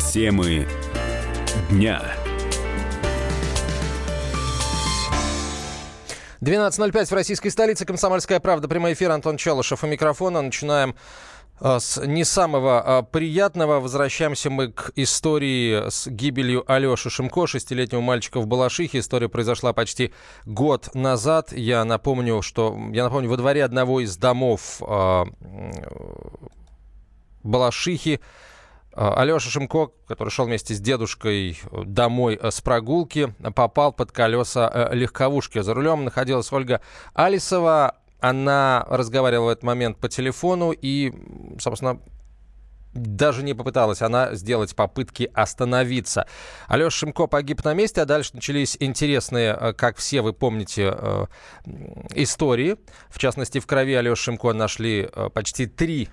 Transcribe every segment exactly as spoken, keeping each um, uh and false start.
Темы дня. двенадцать ноль пять в российской столице. «Комсомольская правда». Прямой эфир. Антон Челышев у микрофона. Начинаем с не самого приятного. Возвращаемся мы к истории с гибелью Алеши Шимко, шестилетнего мальчика в Балашихе. История произошла почти год назад. Я напомню, что я напомню, во дворе одного из домов э, Балашихи Алеша Шимко, который шел вместе с дедушкой домой с прогулки, попал под колеса легковушки. За рулем находилась Ольга Алисова. Она разговаривала в этот момент по телефону и, собственно, даже не попыталась она сделать попытки остановиться. Алеша Шимко погиб на месте, а дальше начались интересные, как все вы помните, истории. В частности, в крови Алеши Шимко нашли почти три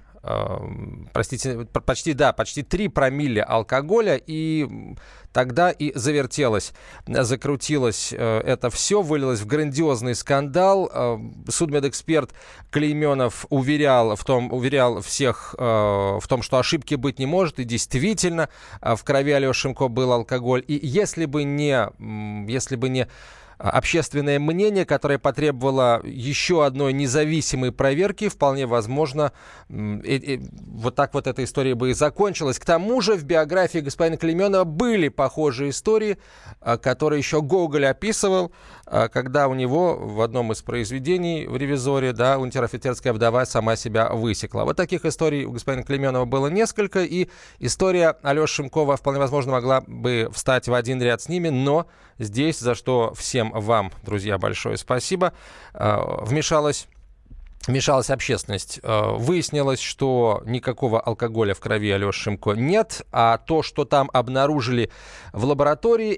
Простите, почти, да, почти три промилле алкоголя, и тогда и завертелось, закрутилось это все, вылилось в грандиозный скандал. Судмедэксперт Клейменов уверял, в том, уверял всех в том, что ошибки быть не может, и действительно в крови Алеши Шимко был алкоголь. И если бы не, если бы не общественное мнение, которое потребовало еще одной независимой проверки, вполне возможно, и, и, вот так вот эта история бы и закончилась. К тому же в биографии господина Клейменова были похожие истории, которые еще Гоголь описывал, когда у него в одном из произведений в «Ревизоре», да, унтер-офицерская вдова сама себя высекла. Вот таких историй у господина Клейменова было несколько, и история Алеши Шимкова вполне возможно могла бы встать в один ряд с ними, но здесь, за что всем вам, друзья, большое спасибо, вмешалась, вмешалась общественность. Выяснилось, что никакого алкоголя в крови Алеши Шимко нет, а то, что там обнаружили в лаборатории,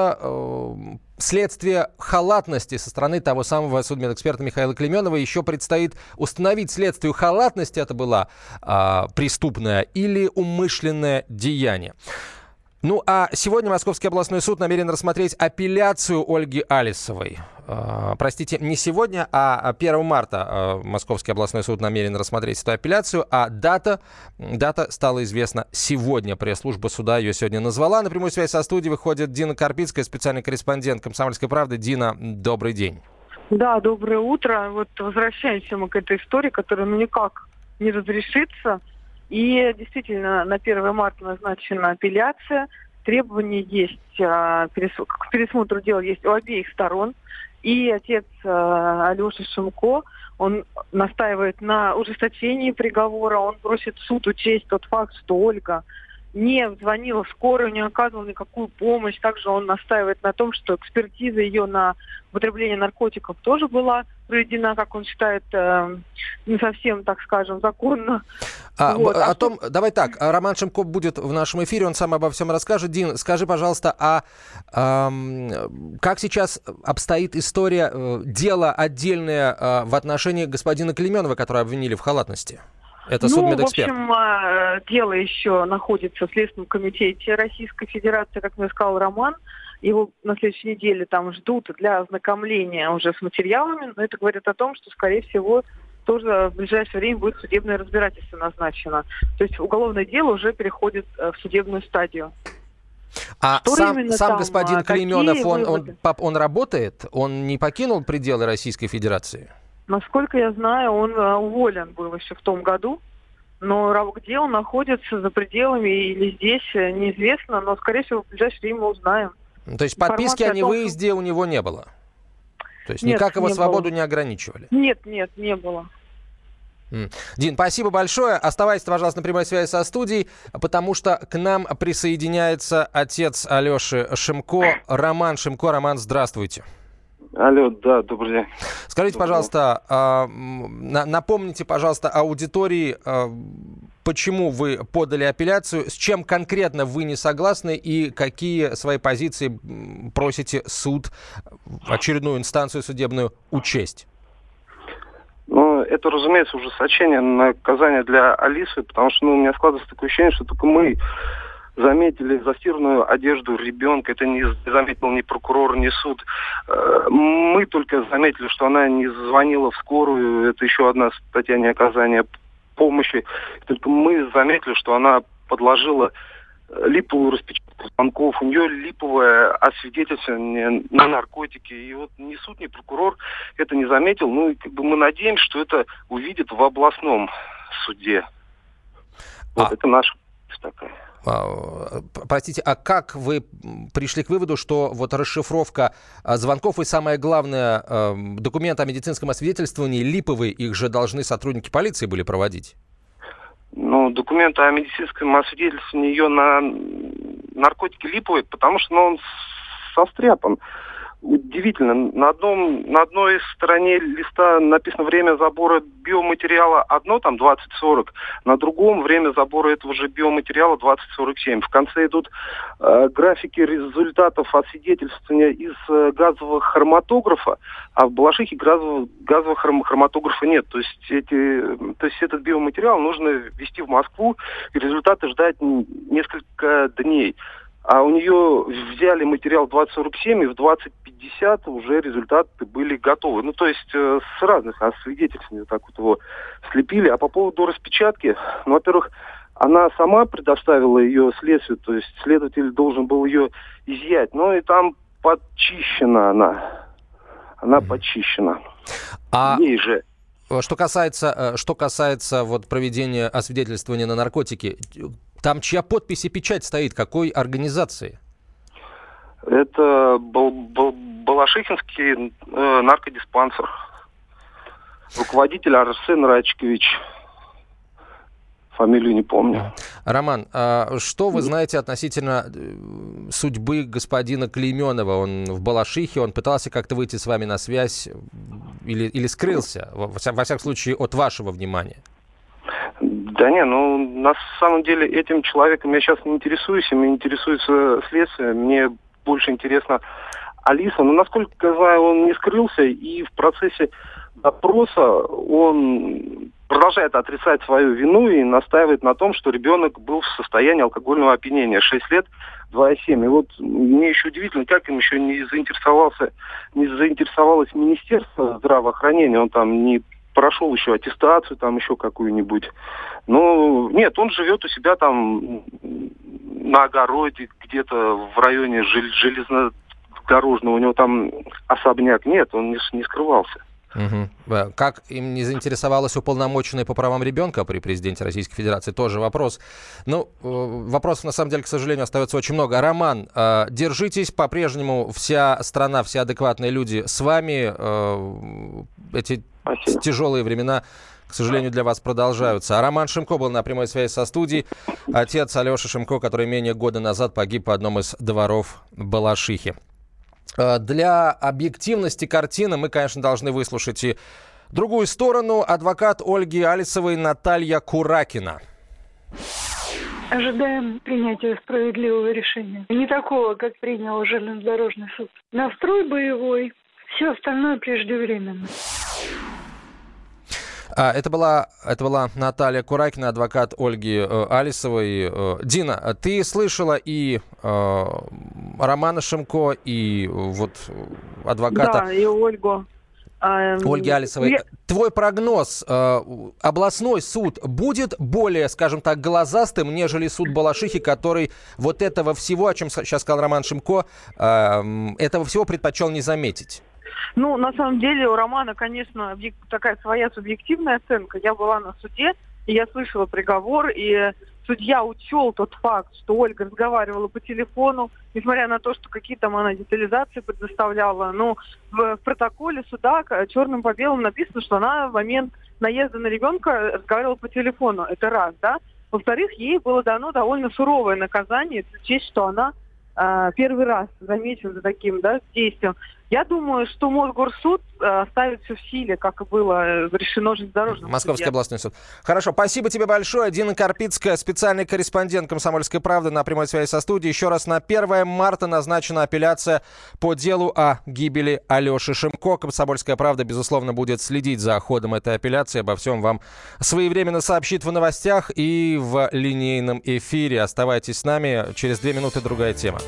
это следствие халатности со стороны того самого судмедэксперта Михаила Клейменова. Еще предстоит установить, следствию халатности это было а, преступное или умышленное деяние. Ну, а сегодня Московский областной суд намерен рассмотреть апелляцию Ольги Алисовой. Э, простите, не сегодня, а первого марта э, Московский областной суд намерен рассмотреть эту апелляцию, а дата, дата стала известна сегодня. Пресс-служба суда ее сегодня назвала. На прямую связь со студией выходит Дина Карпицкая, специальный корреспондент «Комсомольской правды». Дина, добрый день. Да, доброе утро. Вот возвращаемся мы к этой истории, которая ну никак не разрешится. И действительно, на первого марта назначена апелляция. Требования есть, к пересмотру дела есть у обеих сторон. И отец Алеши Шимко, он настаивает на ужесточении приговора. Он просит суд учесть тот факт, что Ольга не звонила в скорую, не оказывала никакую помощь. Также он настаивает на том, что экспертиза ее на употребление наркотиков тоже была проведена, как он считает, э, не совсем, так скажем, законно. А, вот. о а том, что... давай так, Роман Шимко будет в нашем эфире, он сам обо всем расскажет. Дин, скажи, пожалуйста, а эм, как сейчас обстоит история, э, дело отдельное э, в отношении господина Клейменова, которого обвинили в халатности? Это судмедэксперт. Ну, в общем, дело еще находится в Следственном комитете Российской Федерации, как мне сказал Роман. Его на следующей неделе там ждут для ознакомления уже с материалами. Но это говорит о том, что, скорее всего, тоже в ближайшее время будет судебное разбирательство назначено. То есть уголовное дело уже переходит в судебную стадию. А что сам, сам там, господин Клейменов, он, он, он, он работает? Он не покинул пределы Российской Федерации? Насколько я знаю, он уволен был еще в том году. Но где он находится, за пределами или здесь, неизвестно. Но, скорее всего, в ближайшее время мы узнаем. То есть подписки о невыезде у него не было? То есть нет, никак его свободу было. Не ограничивали? Нет, нет, не было. Дин, спасибо большое. Оставайтесь, пожалуйста, на прямой связи со студией, потому что к нам присоединяется отец Алеши Шимко, Роман Шимко. Роман, здравствуйте. Алло, да, добрый день. Скажите, пожалуйста, э, напомните, пожалуйста, аудитории, э, почему вы подали апелляцию, с чем конкретно вы не согласны и какие свои позиции просите суд, очередную инстанцию судебную, учесть? Ну, это, разумеется, ужесточение наказания для Алисы, потому что ну, у меня складывается такое ощущение, что только мы заметили застиранную одежду ребенка. Это не заметил ни прокурор, ни суд. Мы только заметили, что она не звонила в скорую. Это еще одна статья неоказания помощи. Только мы заметили, что она подложила липовую распечатку звонков, у нее липовое освидетельствование на наркотики. И вот ни суд, ни прокурор это не заметил. Ну, и как бы мы надеемся, что это увидят в областном суде. Вот а... это наша такая. Простите, а как вы пришли к выводу, что вот расшифровка звонков и, самое главное, документ о медицинском освидетельствовании липовые, их же должны сотрудники полиции были проводить? Ну, документ о медицинском освидетельствовании ее на наркотики липовые, потому что ну, он состряпан. Удивительно. На, одном, на одной стороне листа написано время забора биоматериала одно, там двадцать сорок, на другом время забора этого же биоматериала двадцать сорок семь. В конце идут э, графики результатов освидетельствования из э, газового хроматографа, а в Балашихе газового, газового хром, хроматографа нет. То есть, эти, то есть этот биоматериал нужно везти в Москву и результаты ждать несколько дней. А у нее взяли материал двадцать сорок семь, и в двадцать пятьдесят уже результаты были готовы. Ну, то есть э, с разных освидетельствований вот так вот его слепили. А по поводу распечатки, ну, во-первых, она сама предоставила ее следствию, то есть следователь должен был ее изъять. Ну, и там подчищена она. Она mm-hmm. подчищена. А... Ей же. Что касается, что касается вот проведения освидетельствования на наркотики, там чья подпись и печать стоит? Какой организации? Это Бал- Бал- Балашихинский э, наркодиспансер. Руководитель Арсен Рачкович. Фамилию не помню. Роман, а что вы знаете относительно судьбы господина Клейменова? Он в Балашихе, он пытался как-то выйти с вами на связь или, или скрылся, во, во всяком случае, от вашего внимания? Да не, ну, на самом деле этим человеком я сейчас не интересуюсь, им интересуется следствие, мне больше интересно Алиса. Но, насколько я знаю, он не скрылся, и в процессе допроса он продолжает отрицать свою вину и настаивает на том, что ребенок был в состоянии алкогольного опьянения. шесть лет, два и семь. И вот мне еще удивительно, как им еще не заинтересовался, не заинтересовалось Министерство здравоохранения. Он там не прошел еще аттестацию, там еще какую-нибудь. Но нет, он живет у себя там на огороде, где-то в районе железнодорожного. У него там особняк. Нет, он не, не скрывался. Угу. Как им не заинтересовалась уполномоченная по правам ребенка при президенте Российской Федерации, тоже вопрос. Ну, вопросов, на самом деле, к сожалению, остается очень много. Роман, держитесь, по-прежнему вся страна, все адекватные люди с вами. Эти Спасибо. Тяжелые времена, к сожалению, для вас продолжаются. А Роман Шимко был на прямой связи со студией. Отец Алеши Шимко, который менее года назад погиб по одном из дворов Балашихи. Для объективности картины мы, конечно, должны выслушать и другую сторону. Адвокат Ольги Алисовой Наталья Куракина. Ожидаем принятия справедливого решения. Не такого, как принял железнодорожный суд. Настрой боевой, все остальное преждевременно. Это была, это была Наталья Куракина, адвокат Ольги э, Алисовой. Э, Дина, ты слышала и э, Романа Шимко, и вот адвоката... Да, и Ольгу. Ольги Алисовой. Я... Твой прогноз, э, областной суд будет более, скажем так, глазастым, нежели суд Балашихи, который вот этого всего, о чем сейчас сказал Роман Шимко, э, этого всего предпочел не заметить? Ну, на самом деле, у Романа, конечно, такая своя субъективная оценка. Я была на суде, и я слышала приговор, и судья учел тот факт, что Ольга разговаривала по телефону, несмотря на то, что какие там она детализации предоставляла. Но в, в протоколе суда черным по белому написано, что она в момент наезда на ребенка разговаривала по телефону. Это раз, да? Во-вторых, ей было дано довольно суровое наказание, если учесть, что она э, первый раз замечена за таким, да, действием. Я думаю, что Мосгорсуд оставит все в силе, как и было решено железнодорожным. Московский судья. Областной суд. Хорошо, спасибо тебе большое. Дина Карпицкая, специальный корреспондент «Комсомольской правды» на прямой связи со студией. Еще раз, на первое марта назначена апелляция по делу о гибели Алеши Шимко. «Комсомольская правда», безусловно, будет следить за ходом этой апелляции. Обо всем вам своевременно сообщит в новостях и в линейном эфире. Оставайтесь с нами. Через две минуты другая тема.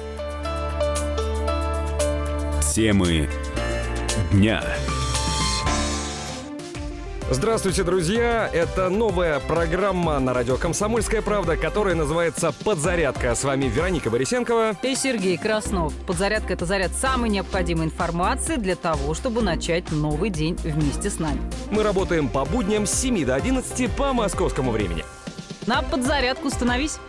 Темы дня. Здравствуйте, друзья! Это новая программа на радио «Комсомольская правда», которая называется «Подзарядка». С вами Вероника Борисенкова и Сергей Краснов. Подзарядка – это заряд самой необходимой информации для того, чтобы начать новый день вместе с нами. Мы работаем по будням с семи до одиннадцати по московскому времени. На подзарядку становись!